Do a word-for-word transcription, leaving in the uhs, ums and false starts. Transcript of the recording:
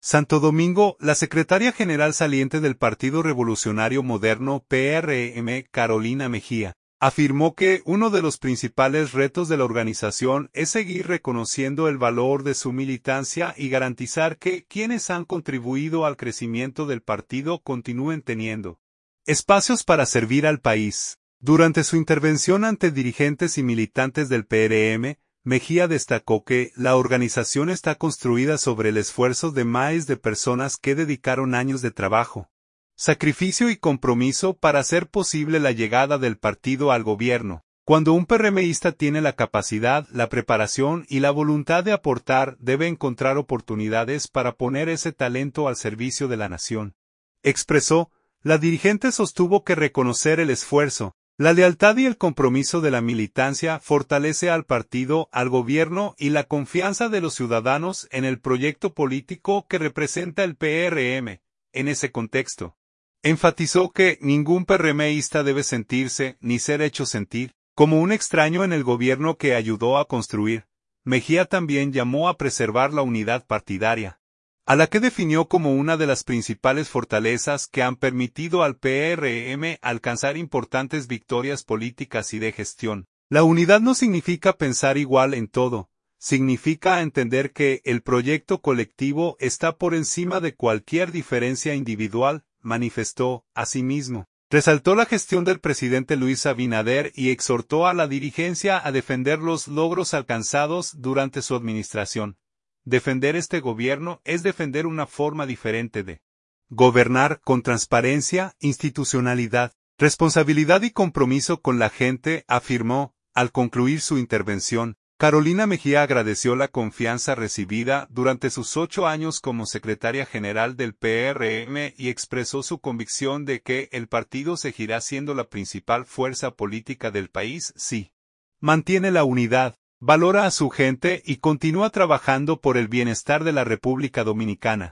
Santo Domingo, la secretaria general saliente del Partido Revolucionario Moderno P R M, Carolina Mejía, afirmó que uno de los principales retos de la organización es seguir reconociendo el valor de su militancia y garantizar que quienes han contribuido al crecimiento del partido continúen teniendo espacios para servir al país. Durante su intervención ante dirigentes y militantes del P R M, Mejía destacó que la organización está construida sobre el esfuerzo de miles de personas que dedicaron años de trabajo, sacrificio y compromiso para hacer posible la llegada del partido al gobierno. Cuando un PRMista tiene la capacidad, la preparación y la voluntad de aportar, debe encontrar oportunidades para poner ese talento al servicio de la nación. Expresó, la dirigente sostuvo que reconocer el esfuerzo, la lealtad y el compromiso de la militancia fortalece al partido, al gobierno y la confianza de los ciudadanos en el proyecto político que representa el P R M. En ese contexto, enfatizó que ningún PRMista debe sentirse, ni ser hecho sentir, como un extraño en el gobierno que ayudó a construir. Mejía también llamó a preservar la unidad partidaria, a la que definió como una de las principales fortalezas que han permitido al P R M alcanzar importantes victorias políticas y de gestión. La unidad no significa pensar igual en todo, significa entender que el proyecto colectivo está por encima de cualquier diferencia individual, manifestó, asimismo. Resaltó la gestión del presidente Luis Abinader y exhortó a la dirigencia a defender los logros alcanzados durante su administración. Defender este gobierno es defender una forma diferente de gobernar con transparencia, institucionalidad, responsabilidad y compromiso con la gente, afirmó. Al concluir su intervención, Carolina Mejía agradeció la confianza recibida durante sus ocho años como secretaria general del P R M y expresó su convicción de que el partido seguirá siendo la principal fuerza política del país si mantiene la unidad, valora a su gente y continúa trabajando por el bienestar de la República Dominicana.